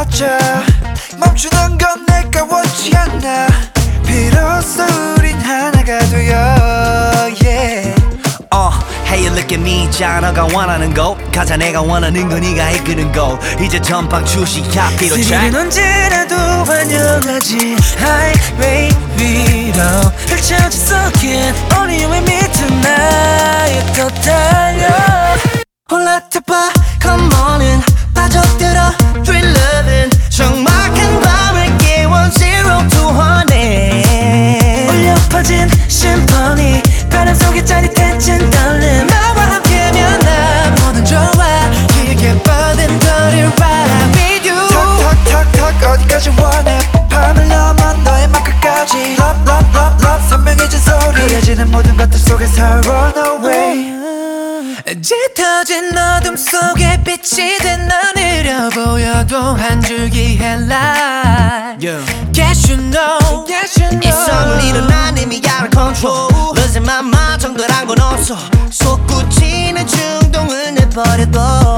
꺼져 멈추는 건 내가 원치 않아 비로소 우린 하나가 되어 yeah. Hey you look at me 자 너가 원하는 곳 가자 내가 원하는 거 네가 이끄는 곳 이제 전방 출시야 피로 스릴은 언제라도 환영하지 하이웨이 위로 펼쳐진 속엔 Only you and me tonight 더 달려 올라타봐 come on in 빠져들어 Thrill loving 적막한 밤을 깨워 zero to honey 울려 퍼진 심포니 바람 속에 짜릿해진 떨림 나와 함께면 나 뭐든 좋아 길게 뻗은 거리를 ride with you 턱턱턱턱 어디까지 원해 밤을 넘어 너의 맘 끝까지 Love love love love 선명해진 소리 그려지는 모든 것들 속에서 run away 짙어진 어둠 속에 빛이 된 너 느려 보여도 한 줄기 headlight Guess you know 이 섬을 일어난 이미 out of control Losing my mind 정도란 건 없어 솟구치는 충동을 내버려둬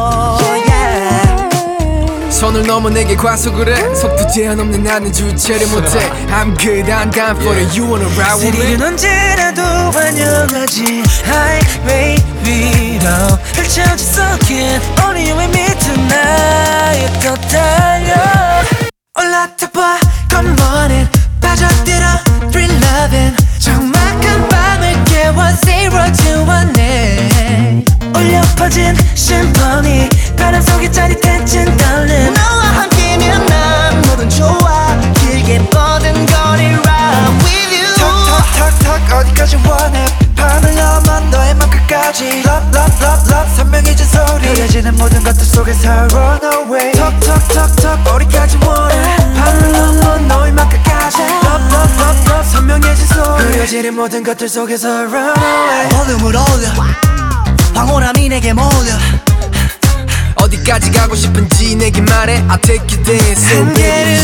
선을 넘어 내게 과속을 해 속도 제한 없는 나는 주체를 못해 I'm good, I'm down for it You wanna ride with me? 스릴은 언제라도 환영하지 하이웨이 위로 펼쳐진 속엔 Only you and me tonight 더 달려 올라타봐 come on in 빠져들어 Thrill loving 적막한 밤을 깨워 zero to one 울려 퍼진 심포니 바람 속에 짜릿해진 떨림 너와 함께면 난 뭐든 좋아 길게 뻗은 거리 ride with you 턱턱턱턱 어디까지 원해 밤을 넘어 너의 맘 끝까지 Love love love love 선명해진 소리 그려지는 모든 것들 속에서 run away 턱턱턱턱 어디까지 원해 밤을 넘어 너의 맘 끝까지 Love love love love 선명해진 소리 그려지는 모든 것들 속에서 run away 볼륨을 올려 황홀함이 내게 몰려 어디까지 가고 싶은지 내게 말해 I'll take you dancing 한계를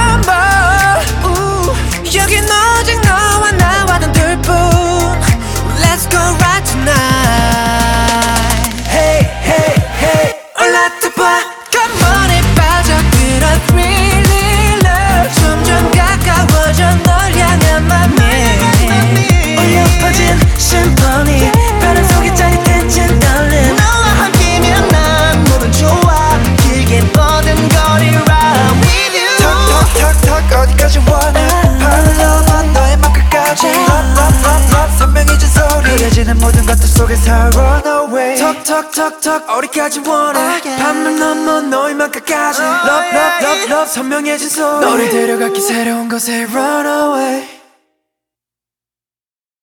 넘어 여긴 오직 너와 나와는 둘뿐 Let's go right tonight Hey hey hey 올라타봐 Come on and 빠져들어 Thrilling love 점점 가까워져 널 향한 맘이 울려 퍼진 심포니 바람 속에 짜릿해진 떨림 너와 함께면 난 뭐든 좋아 길게 뻗은 거리 ride with you 턱턱턱턱 어디까지 원해 밤을 넘어 너의 맘 끝까지 Love love love love 선명해진 소리 그려지는 모든 것들 속에서 run away 턱턱턱턱 어디까지 원해 밤을 넘어 너의 맘 끝까지 Love love love love 선명해진 소리 너를 데려갈게 새로운 곳에 run away